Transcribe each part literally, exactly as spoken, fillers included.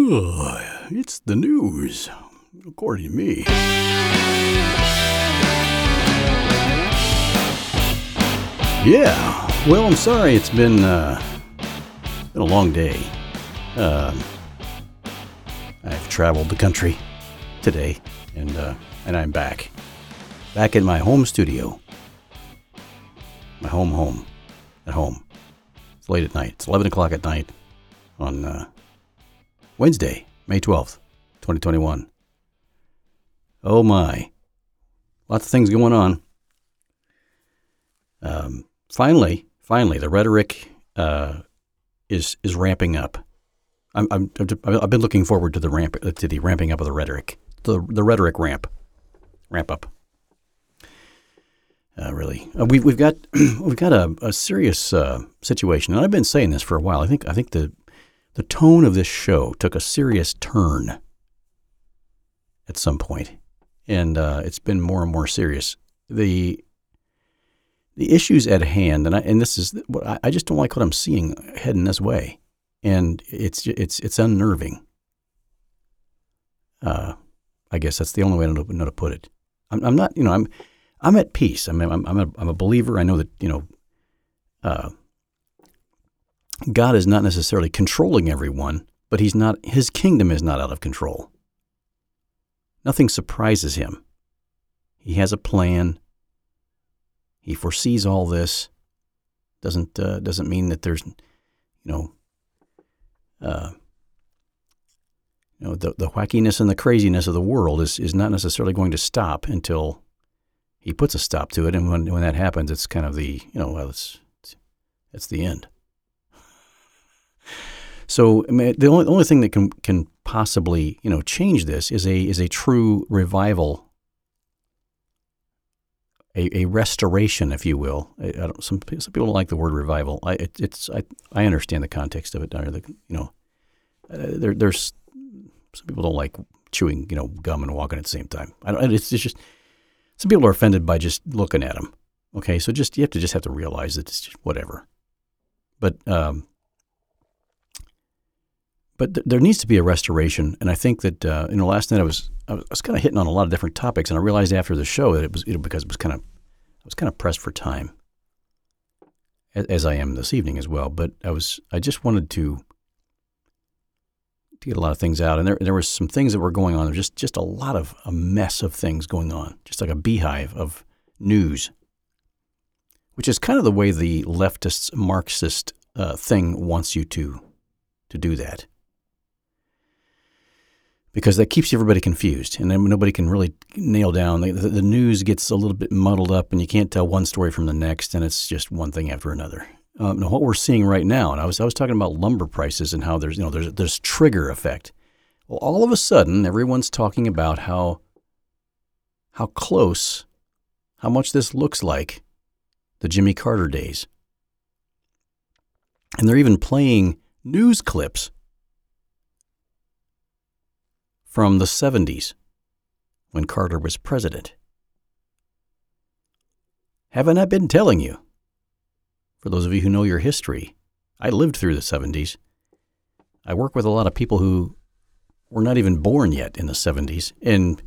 Ugh, it's the news, according to me. Yeah, well, I'm sorry it's been, uh, been a long day. Uh, I've traveled the country today, and uh, and I'm back. Back in my home studio. My home home. At home. It's late at night. It's eleven o'clock at night on uh, Wednesday, May twelfth, twenty twenty-one. Oh my. Lots of things going on. Um, finally, finally, the rhetoric uh, is is ramping up. I'm, I'm, I've been looking forward to the ramp to the ramping up of the rhetoric, the the rhetoric ramp, ramp up. Uh, really, uh, we we've got we've got a, a serious uh, situation, and I've been saying this for a while. I think I think the the tone of this show took a serious turn at some point, and uh, it's been more and more serious. the The issues at hand, and I, and this is I, I just don't like what I'm seeing heading this way. And it's it's it's unnerving. Uh, I guess that's the only way to know, know to put it. I'm, I'm not, you know, I'm I'm at peace. I mean, I'm I'm a, I'm a believer. I know that you know, uh, God is not necessarily controlling everyone, but He's not. His kingdom is not out of control. Nothing surprises Him. He has a plan. He foresees all this. Doesn't uh, doesn't mean that there's, you know. Uh, you know, the, the wackiness and the craziness of the world is, is not necessarily going to stop until He puts a stop to it. And when when that happens, it's kind of the, you know, well, it's, it's, it's the end. So I mean, the only the only thing that can can possibly, you know, change this is a is a true revival, a, a restoration, if you will. I, I don't, some some people don't like the word revival. I it, it's I I understand the context of it. Or the, you know, uh, there there's some people don't like chewing, you know, gum and walking at the same time. I don't. It's, it's just some people are offended by just looking at them. Okay, so just you have to just have to realize that it's just whatever. But um, but th- there needs to be a restoration, and I think that uh, you know, last night I was I was, was kind of hitting on a lot of different topics, and I realized after the show that it was you know, because it was kind of I was kind of pressed for time, as, as I am this evening as well. But I was I just wanted to. to get a lot of things out. And there there were some things that were going on. There was just, just a lot of a mess of things going on, just like a beehive of news, which is kind of the way the leftist Marxist uh, thing wants you to to do that. Because that keeps everybody confused, and then nobody can really nail down. The, the, the news gets a little bit muddled up, and you can't tell one story from the next, and it's just one thing after another. Um, what we're seeing right now, and I was I was talking about lumber prices and how there's you know there's there's trigger effect. Well, all of a sudden, everyone's talking about how how close, how much this looks like the Jimmy Carter days, and they're even playing news clips from the seventies when Carter was president. Haven't I been telling you? For those of you who know your history, I lived through the seventies. I work with a lot of people who were not even born yet in the seventies, and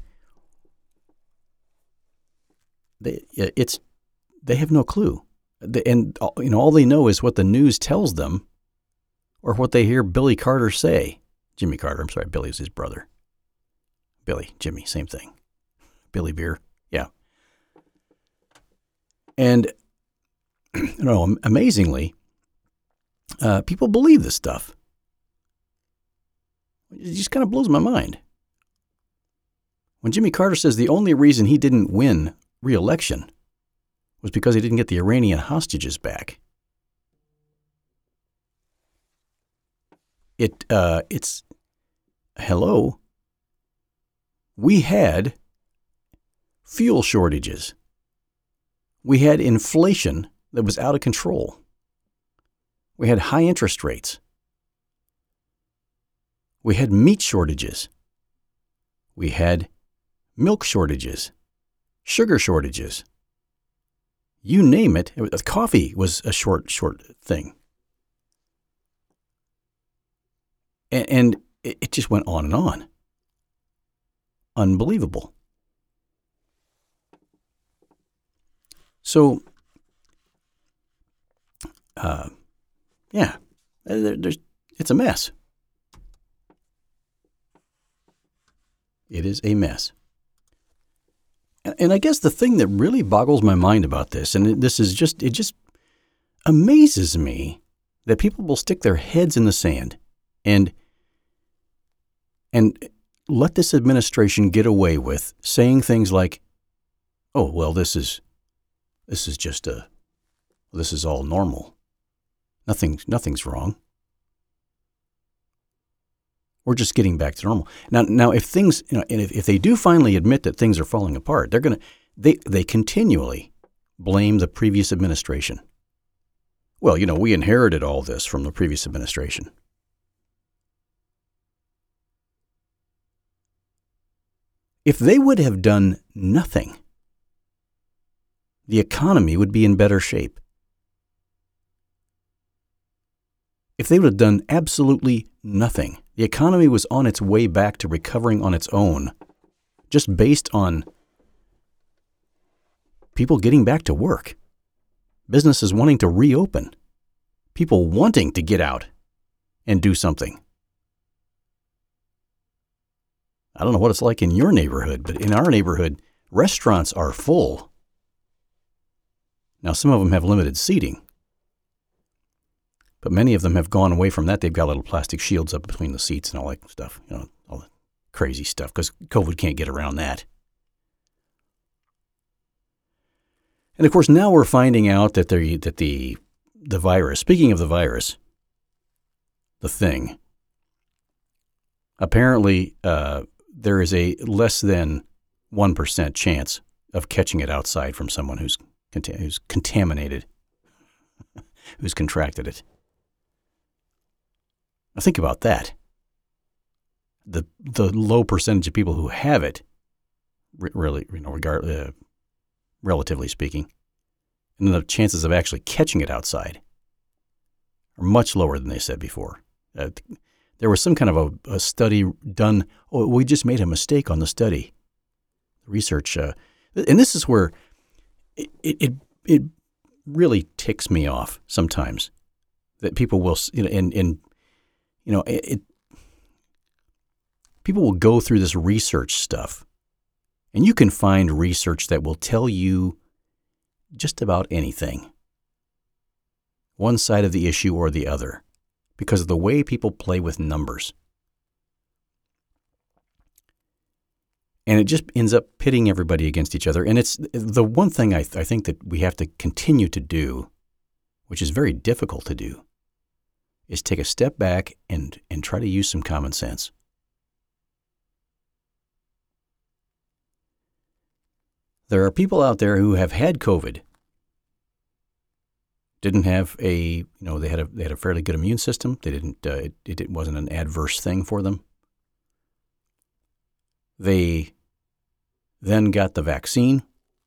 they it's they have no clue. And you know, all they know is what the news tells them, or what they hear Billy Carter say. Jimmy Carter, I'm sorry, Billy's his brother. Billy, Jimmy, same thing. Billy Beer, yeah. And you know, amazingly, uh, people believe this stuff. It just kind of blows my mind. When Jimmy Carter says the only reason he didn't win re-election was because he didn't get the Iranian hostages back. It uh, it's hello. We had fuel shortages. We had inflation that was out of control. We had high interest rates. We had meat shortages. We had milk shortages, sugar shortages. You name it. it was, coffee was a short, short thing. And, and it, it just went on and on. Unbelievable. So, uh, yeah, there, there's it's a mess. It is a mess. And, and I guess the thing that really boggles my mind about this, and this is just, it just amazes me that people will stick their heads in the sand and and let this administration get away with saying things like, "Oh, well, this is this is just a this is all normal. Nothing nothing's wrong. We're just getting back to normal." Now, now, if things, you know, and if, if they do finally admit that things are falling apart, they're gonna they they continually blame the previous administration. Well, you know, we inherited all this from the previous administration. If they would have done nothing, the economy would be in better shape. If they would have done absolutely nothing, the economy was on its way back to recovering on its own, just based on people getting back to work, businesses wanting to reopen, people wanting to get out and do something. I don't know what it's like in your neighborhood, but in our neighborhood, restaurants are full. Now, some of them have limited seating, but many of them have gone away from that. They've got little plastic shields up between the seats and all that stuff, you know, all the crazy stuff, because COVID can't get around that. And of course, now we're finding out that the that the the virus, speaking of the virus, the thing, apparently uh, there is a less than one percent chance of catching it outside from someone who's cont- who's contaminated, who's contracted it. Now think about that. The the low percentage of people who have it, really, you know, regard, uh, relatively speaking, and the chances of actually catching it outside are much lower than they said before. Uh, there was some kind of a, a study done. Oh, we just made a mistake on the study. Research, uh, and this is where it, it it really ticks me off sometimes that people will, you know, and and you know, it, it people will go through this research stuff, and you can find research that will tell you just about anything, one side of the issue or the other, because of the way people play with numbers. And it just ends up pitting everybody against each other. And it's the one thing I, th- I think that we have to continue to do, which is very difficult to do, is take a step back and, and try to use some common sense. There are people out there who have had COVID, didn't have a, you know, they had a they had a fairly good immune system. They didn't, uh, it, it wasn't an adverse thing for them. They then got the vaccine,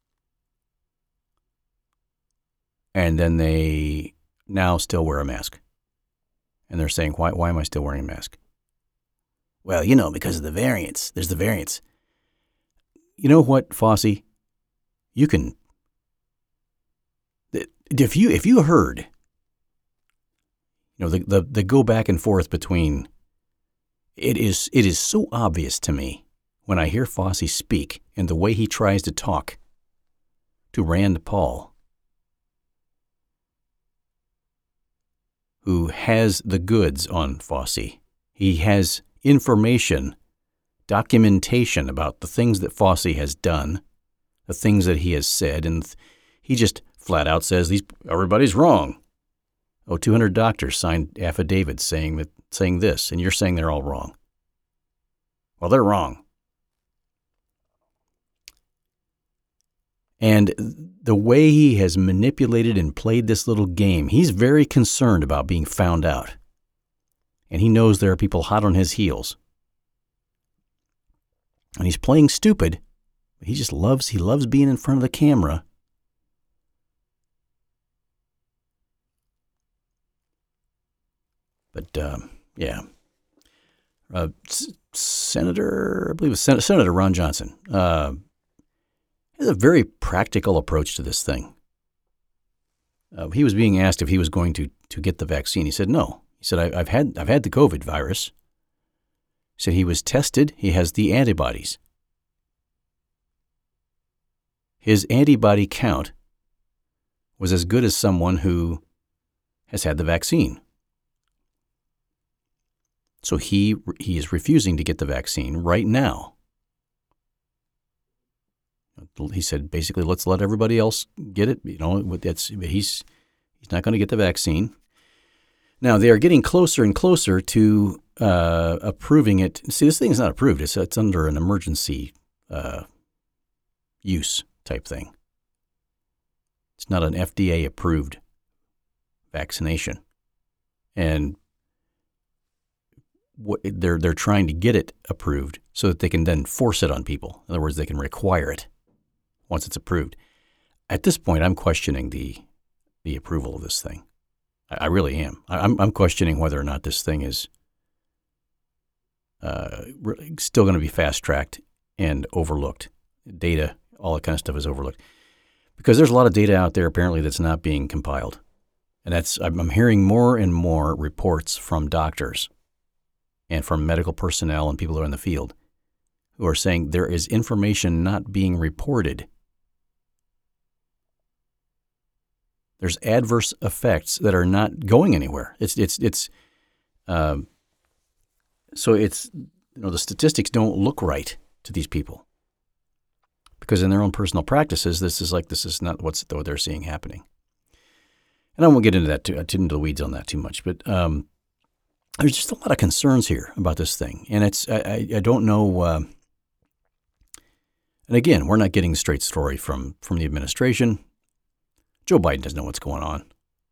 and then they now still wear a mask. And they're saying, why, why am I still wearing a mask? Well, you know, because of the variants. There's the variants. You know what, Fossey? You can, if you if you heard, you know, the, the, the go back and forth between, it is it is so obvious to me when I hear Fossey speak and the way he tries to talk to Rand Paul, who has the goods on Fossey. He has information, documentation about the things that Fossey has done, the things that he has said, and he just flat out says these everybody's wrong. Oh, two hundred doctors signed affidavits saying that saying this, and you're saying they're all wrong. Well, they're wrong. And the way he has manipulated and played this little game, he's very concerned about being found out. And he knows there are people hot on his heels. And he's playing stupid. He just loves, he loves being in front of the camera. But, um, yeah. uh, S- Senator, I believe it was Sen- Senator Ron Johnson, uh, has a very practical approach to this thing. Uh, he was being asked if he was going to, to get the vaccine. He said no. He said, I, I've had I've had the COVID virus. He said he was tested. He has the antibodies. His antibody count was as good as someone who has had the vaccine. So he he is refusing to get the vaccine right now. He said basically, let's let everybody else get it. You know, that's he's he's not going to get the vaccine. Now they are getting closer and closer to uh, approving it. See, this thing is not approved. It's it's under an emergency uh, use type thing. It's not an F D A approved vaccination, and what, they're they're trying to get it approved so that they can then force it on people. In other words, they can require it once it's approved. At this point, I'm questioning the the approval of this thing. I, I really am. I, I'm I'm questioning whether or not this thing is uh, still going to be fast tracked and overlooked. Data, all that kind of stuff is overlooked. Because there's a lot of data out there apparently that's not being compiled. And that's I'm hearing more and more reports from doctors and from medical personnel and people who are in the field who are saying there is information not being reported. There's adverse effects that are not going anywhere. It's it's it's um, so it's you know the statistics don't look right to these people. Because in their own personal practices, this is like this is not what's what they're seeing happening. And I won't get into that too, into the weeds on that too much, but um, there's just a lot of concerns here about this thing, and it's I, I don't know. Uh, and again, we're not getting a straight story from from the administration. Joe Biden doesn't know what's going on.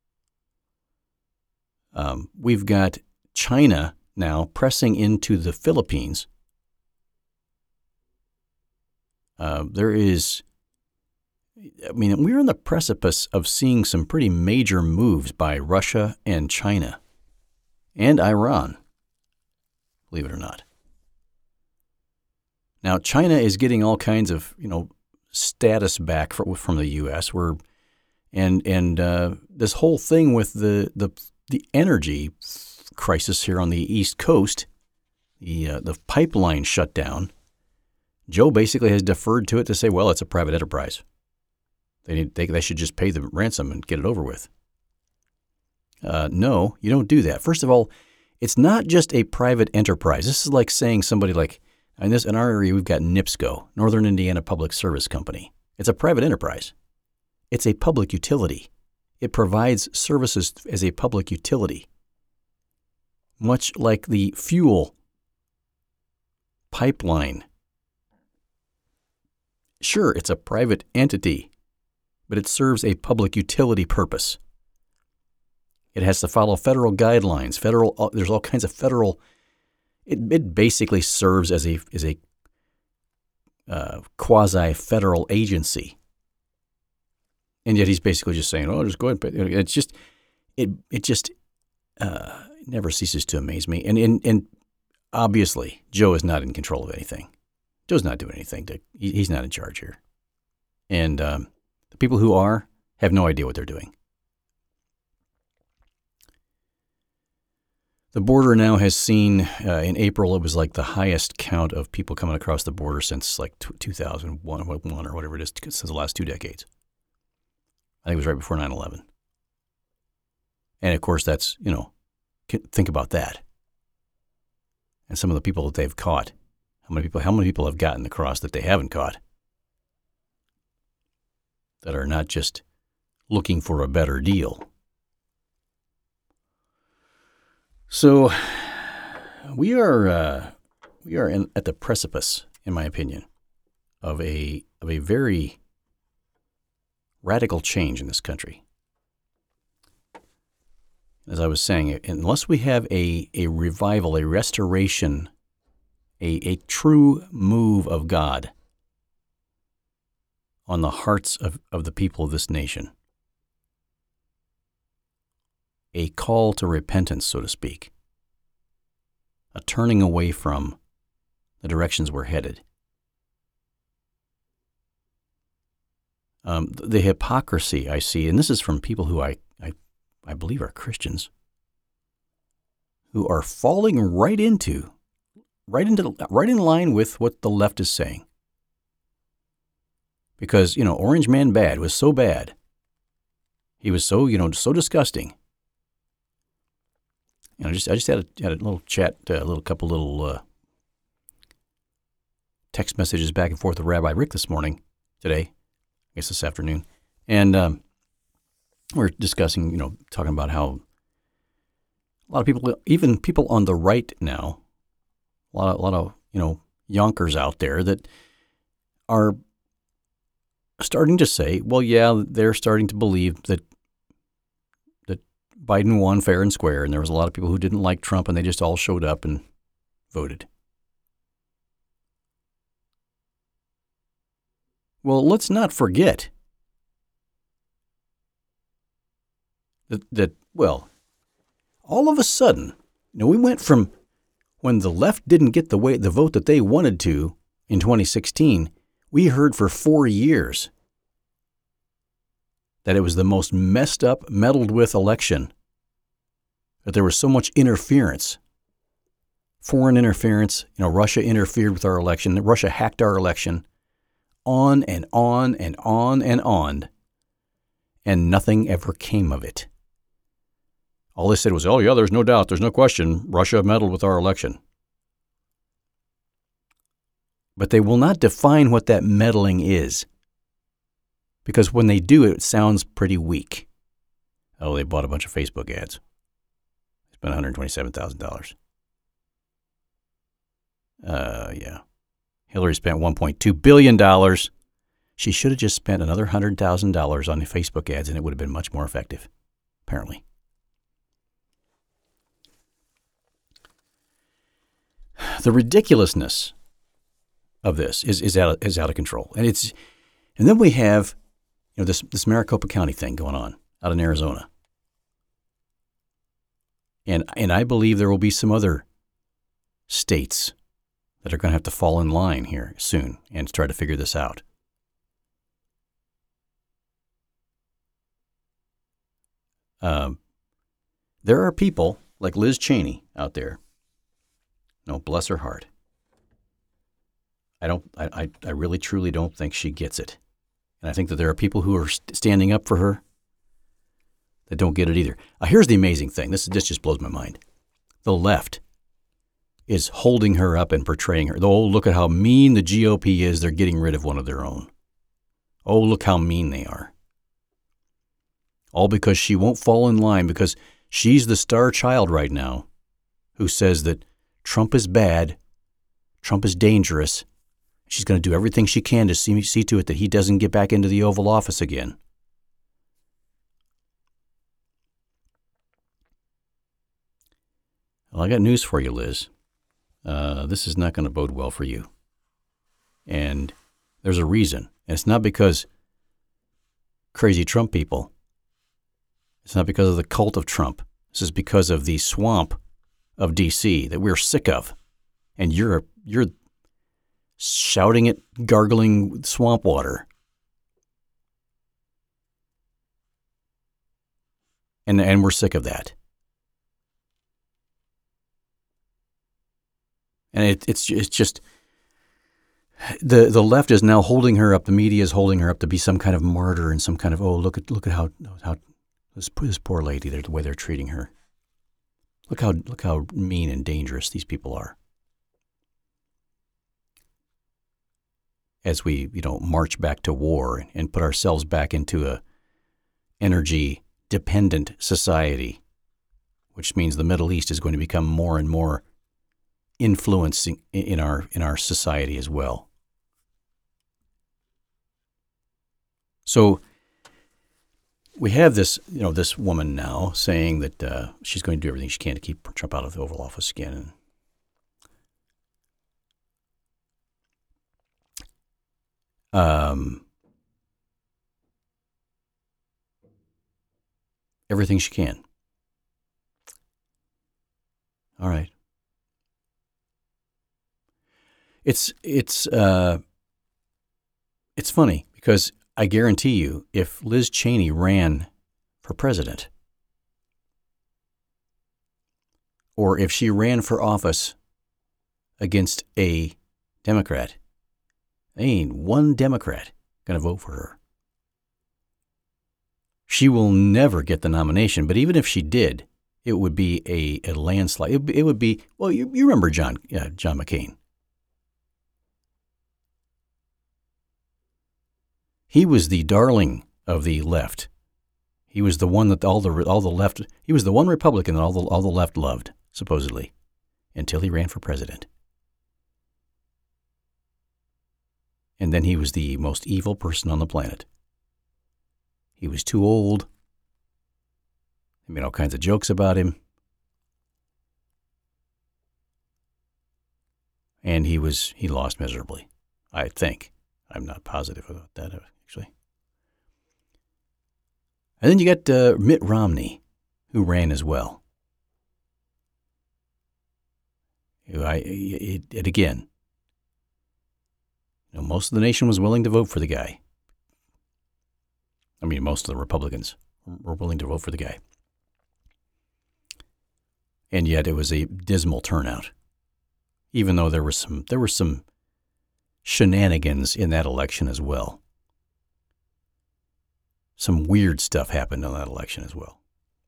Um, we've got China now pressing into the Philippines. Uh, there is, I mean, we're on the precipice of seeing some pretty major moves by Russia and China and Iran, believe it or not. Now, China is getting all kinds of, you know, status back for, from the U S. We're, and and uh, this whole thing with the the the energy crisis here on the East Coast, the uh, the pipeline shutdown. Joe basically has deferred to it to say, well, it's a private enterprise. They need, they, they should just pay the ransom and get it over with. Uh, no, you don't do that. First of all, it's not just a private enterprise. This is like saying somebody like, in, this, in our area, we've got NIPSCO, Northern Indiana Public Service Company. It's a private enterprise. It's a public utility. It provides services as a public utility, much like the fuel pipeline. Sure, it's a private entity, but it serves a public utility purpose. It has to follow federal guidelines. Federal, there's all kinds of federal. It, it basically serves as a as a uh, quasi-federal agency, and yet he's basically just saying, "Oh, just go ahead." But it's just it it just uh, never ceases to amaze me. And and and obviously, Joe is not in control of anything. Joe's not doing anything. To, he, he's not in charge here. And um, the people who are have no idea what they're doing. The border now has seen, uh, in April, it was like the highest count of people coming across the border since like two thousand one or whatever it is, since the last two decades. I think it was right before nine eleven. And of course, that's, you know, think about that. And some of the people that they've caught. How many people? How many people have gotten across that they haven't caught? That are not just looking for a better deal. So we are uh, we are in, at the precipice, in my opinion, of a of a very radical change in this country. As I was saying, unless we have a a revival, a restoration. A, a true move of God on the hearts of, of the people of this nation. A call to repentance, so to speak. a turning away from the directions we're headed. Um, the hypocrisy I see, and this is from people who I, I, I believe are Christians, who are falling right into, right into, right in line with what the left is saying. Because, you know, Orange Man Bad was so bad. He was so, you know, so disgusting. You know, just I just had a, had a little chat, uh, a little couple little uh, text messages back and forth with Rabbi Rick this morning, today, I guess this afternoon, and um, we're discussing, you know, talking about how a lot of people, even people on the right now, a lot of, a lot of you know, yonkers out there that are starting to say, well, yeah, they're starting to believe that that Biden won fair and square, and there was a lot of people who didn't like Trump, and they just all showed up and voted. Well, let's not forget that, that well, all of a sudden, you know, we went from when the left didn't get the way the vote that they wanted to in twenty sixteen, we heard for four years that it was the most messed up, meddled with election, that there was so much interference, foreign interference. You know, Russia interfered with our election. Russia hacked our election, on and on and on and on, and nothing ever came of it. All they said was, oh, yeah, there's no doubt, there's no question, Russia meddled with our election. But they will not define what that meddling is, because when they do, it sounds pretty weak. Oh, they bought a bunch of Facebook ads. Spent one hundred twenty-seven thousand dollars. Uh, yeah. Hillary spent one point two billion dollars. She should have just spent another one hundred thousand dollars on the Facebook ads, and it would have been much more effective, apparently. The ridiculousness of this is, is out of, is out of control, and it's and then we have, you know, this this Maricopa County thing going on out in Arizona, and and I believe there will be some other states that are going to have to fall in line here soon and try to figure this out. Um, there are people like Liz Cheney out there. No, bless her heart. I don't. I, I, I really, truly don't think she gets it, and I think that there are people who are st- standing up for her that don't get it either. Uh, here's the amazing thing. This this just blows my mind. The left is holding her up and portraying her. Oh, look at how mean the G O P is. They're getting rid of one of their own. Oh, look how mean they are. All because she won't fall in line, because she's the star child right now who says that Trump is bad, Trump is dangerous. She's going to do everything she can to see, see to it that he doesn't get back into the Oval Office again. Well, I got news for you, Liz. Uh, this is not going to bode well for you. And there's a reason. And it's not because crazy Trump people. It's not because of the cult of Trump. This is because of the swamp of D C that we're sick of. And you're you're shouting at gargling swamp water. And and we're sick of that. And it, it's it's just the the left is now holding her up. The media is holding her up to be some kind of martyr and some kind of, oh, look at look at how how this this poor lady, the way they're treating her. Look how look how mean and dangerous these people are. As we, you know, march back to war and put ourselves back into a energy dependent society, which means the Middle East is going to become more and more influencing in our in our society as well. So we have this, you know, this woman now saying that uh, she's going to do everything she can to keep Trump out of the Oval Office again. Um, everything she can. All right. It's it's uh, it's funny because I guarantee you, if Liz Cheney ran for president, or if she ran for office against a Democrat, there ain't one Democrat going to vote for her. She will never get the nomination, but even if she did, it would be a, a landslide. It, it would be, well, you, you remember John uh, John McCain. He was the darling of the left. He was the one that all the all the left. He was the one Republican that all the all the left loved, supposedly, until he ran for president. And then he was the most evil person on the planet. He was too old. They made all kinds of jokes about him. And he was he lost miserably, I think. I'm not positive about that, actually. And then you got uh, Mitt Romney, who ran as well. I, it, it again, you know, most of the nation was willing to vote for the guy. I mean, most of the Republicans were willing to vote for the guy. And yet it was a dismal turnout, even though there was some there were some shenanigans in that election as well. Some weird stuff happened on that election as well.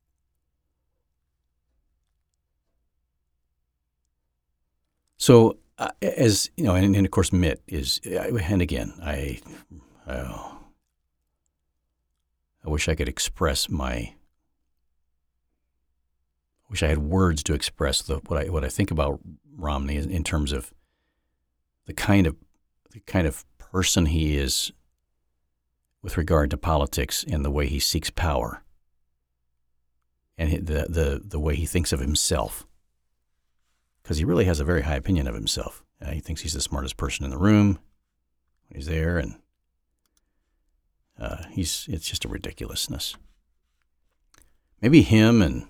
So, uh, as you know, and, and of course, Mitt is, and again, I, oh, I wish I could express my, I wish I had words to express the, what I what I think about Romney in terms of the kind of the kind of person he is with regard to politics and the way he seeks power and the the the way he thinks of himself. Because he really has a very high opinion of himself. Uh, he thinks he's the smartest person in the room when he's there, and uh, he's it's just a ridiculousness. Maybe him and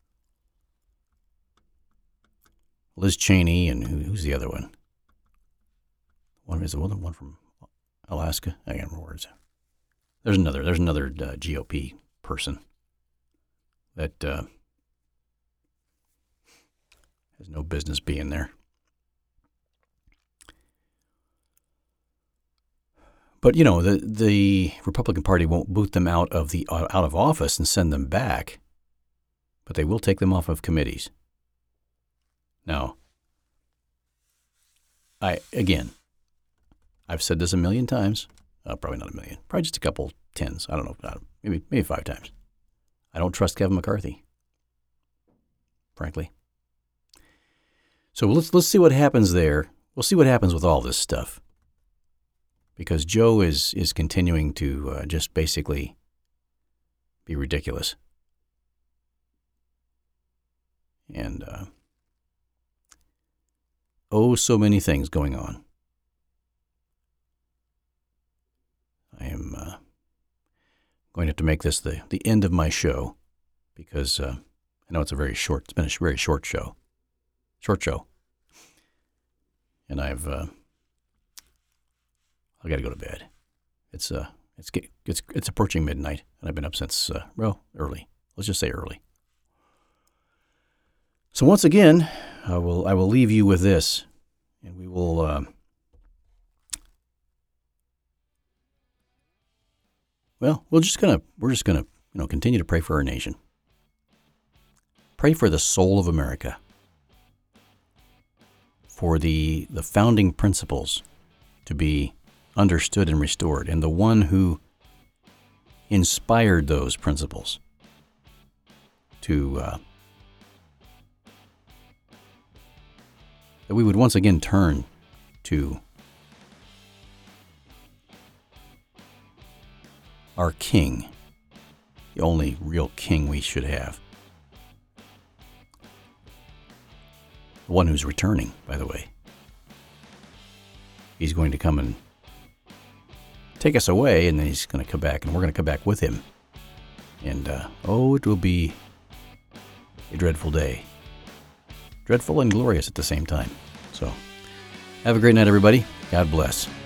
Liz Cheney and who, who's the other one? One is the one one from Alaska. I can't remember words. There's another. There's another uh, G O P person that uh, has no business being there. But you know, the the Republican Party won't boot them out of the out of office and send them back, but they will take them off of committees. Now, I again, I've said this a million times. Uh, probably not a million. Probably just a couple tens. I don't know. Maybe maybe five times. I don't trust Kevin McCarthy, frankly. So let's let's see what happens there. We'll see what happens with all this stuff, because Joe is is continuing to uh, just basically be ridiculous, and uh, oh, so many things going on. I am uh, going to have to make this the, the end of my show because uh, I know it's a very short, it's been a very short show, short show, and I've uh, I got to go to bed. It's uh it's it's it's approaching midnight, and I've been up since uh, well early. Let's just say early. So once again, I will I will leave you with this, and we will. Uh, Well, we're just gonna we're just gonna you know continue to pray for our nation. Pray for the soul of America, for the the founding principles to be understood and restored, and the one who inspired those principles to uh, that we would once again turn to our king, the only real king we should have. The one who's returning, by the way. He's going to come and take us away, and then he's going to come back, and we're going to come back with him. And, uh, oh, it will be a dreadful day. Dreadful and glorious at the same time. So, Have a great night, everybody. God bless.